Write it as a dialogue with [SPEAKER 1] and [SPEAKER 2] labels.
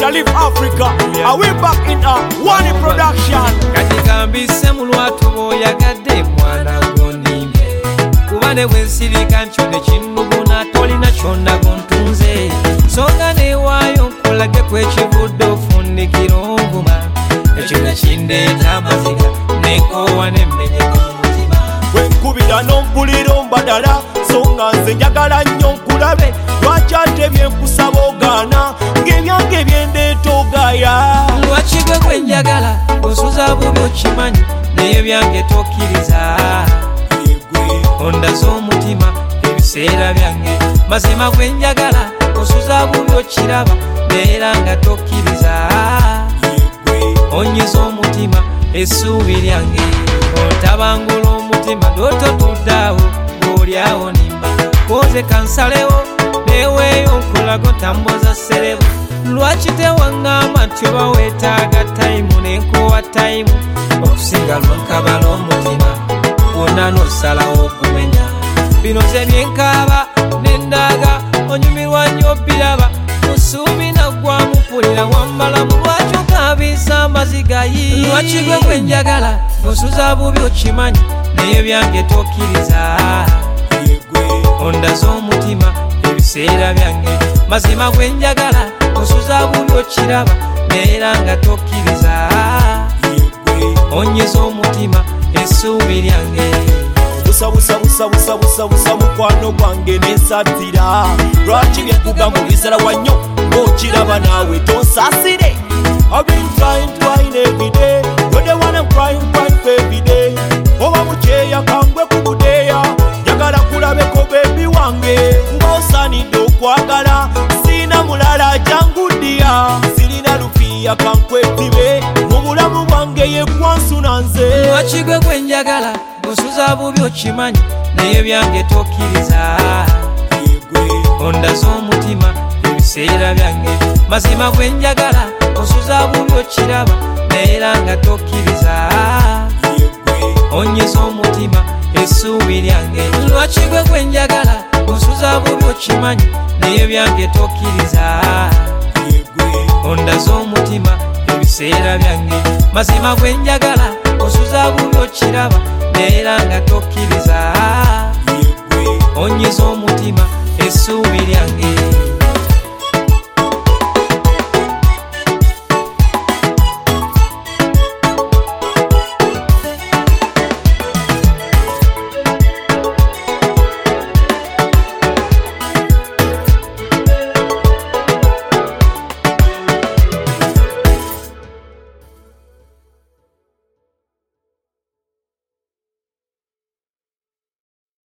[SPEAKER 1] Sharif Africa. Are we back in a one production?
[SPEAKER 2] Katikambise mulwatu boyagadde mwana gondimbe kubane bwensirika nkyode kinuguna tolina kyonna gontunze songa neewaayo nkulage kwekivudde ofundikira obuma ekyo nekindeeta amaziga nenkoowa nemmenyeka omutima
[SPEAKER 1] wenkubira n'ompulira mbadala songa nze njagala nnyo nkulabe lwaki ate byenkusaba ogaana ng'ebyange byendeeta ogaaya
[SPEAKER 2] lwaki gwe gwenjagala osuza bubi okimanyi naye byange tokkiriza ondaza omutima ebiseera byange mazima gwenjagala osuza bubi okiraba neera nga tokkiriza onyiza omutima essuubi lyange ontabangula omutima dototuddeawo ng'olyawo nimba koze kansalewo neweeyo nkulago tamboza serebo lwaki tewaŋŋamba nti oba weetaaga tayimu nenkowa tayimu okusinga lwankabala omutima wonna n'osalawo okumenya bino ze byenkaaba nendaaga onyumirwa nnyo biraba musuubi naggwamupulira wambalamu lwaki okaabisa amaziga yi lwaki gwe gwenjagala osuza bubi okimanyi naye byange tokkiriza ondaza omutima ebiseera byange mazima gwenjagala osuza bubi okiraba neera nga tokkiriza onyiza omutima essuubi lyange
[SPEAKER 1] busa mukwano gwange nensatira lwaki byekuga mu bisalawa nnyo ng'okiraba naawe tonsaasire I've been trying every day. You're the one I'm crying for every day. Oba mucheya kangwe kubudeya njagala kulabeko baby wange ng'osaanidde okwagala sina mulala jangudiya sirina lupiya kankwetibe mu bulamu bwange yekwansuna nze
[SPEAKER 2] lwaki gwe gwenjagala osuza bubi okimanyi naye byange tokkiriza ondaza omutima ebiseera byange mazima gwenjagala osuza bubi okiraba neera nga tokkiriza onyiza omutima essuubi lyange lwaki gwe gwenjagala osuza bubi okimanyi naye byange tokkiriza ondaza omutima ebiseera byange mazima gwenjagala osuza bubi okiraba neera nga tokkiriza onyiza omutima essuubi lyange